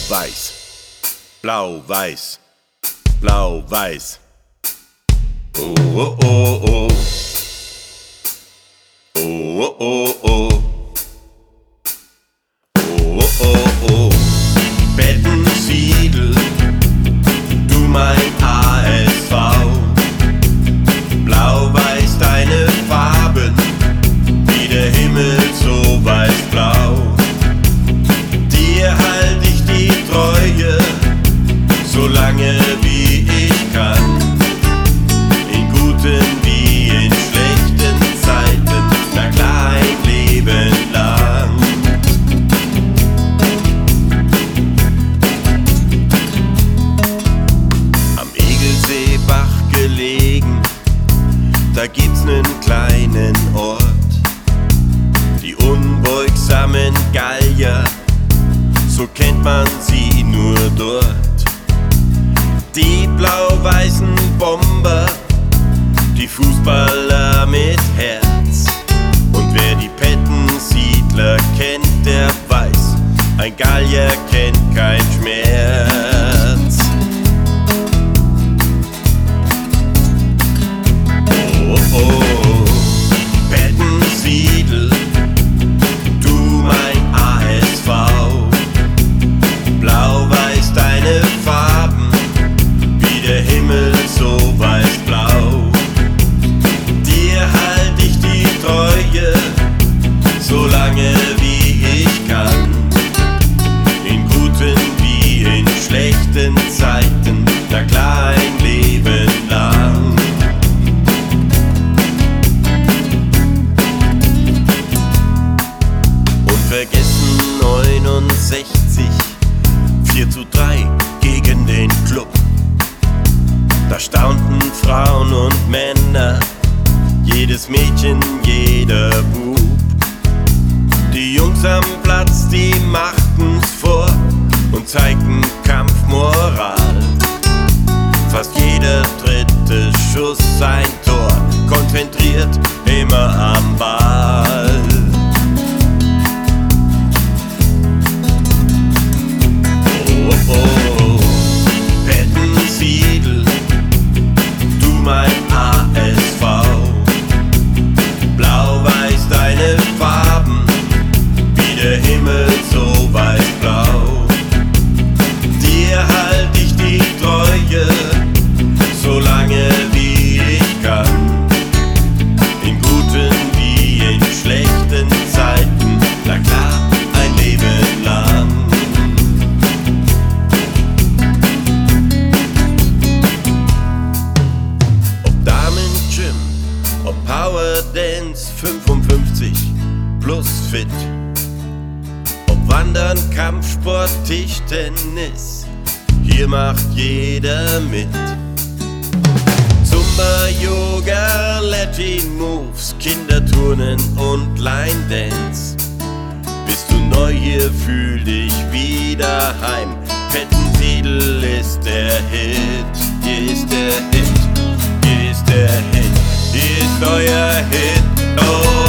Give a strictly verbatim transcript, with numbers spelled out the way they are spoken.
Blau-Weiß, Blau-Weiß, Blau-Weiß. Oh, oh, oh, oh. Oh, oh, oh, oh. Oh, oh, oh. Bettensiedel, du mein A S V. Blau-Weiß deine Farben, wie der Himmel so weiß-blau. Dir halt ich die Treue, solange wie ich kann. In guten wie in schlechten Zeiten, na klar ein Leben lang. Am Egelseebach gelegen, da gibt's nen kleinen Ort. Die unbeugsamen Gallier, so kennt man sie nur dort. Die blau-weißen Bomber, die Fußballer mit Herz. Und wer die Pettensiedler kennt, der weiß, ein Gallier kennt kein Schmerz. Oh, oh, Pettensiedel, du mein A S V. Blau-weiß deine Farben, wie der Himmel so weiß-blau. Dir halt ich die Treue, solange wie ich kann. In guten wie in schlechten Zeiten, na klar ein Leben lang. Unvergessen neunundsechzig, vier zu drei gegen den Club. Da staunten Frauen und Männer, jedes Mädchen, jeder Bub. Die Jungs am Platz, die machten's vor und zeigten Kampfmoral. Fast jeder dritte Schuss ein Tor, konzentriert immer am Ball. Oh, oh, Pettensiedel, du mein A S V. Blau-weiß deine Farben, wie der Himmel so weiß-blau. Dir halt ich die Treue, solange wie ich kann. In guten wie in schlechten Zeiten, na klar, ein Leben lang. Ob Damen-Gym, ob Power Dance fünfundfünfzig plus fit, ob Wandern, Kampfsport, Tischtennis, hier macht jeder mit. Zumba, Yoga, Latin Moves, Kinderturnen und Line Dance. Bist du neu hier, fühl dich wieder heim. Pettensiedel ist der Hit, hier ist der Hit, hier ist der Hit, hier ist euer Hit. Oh.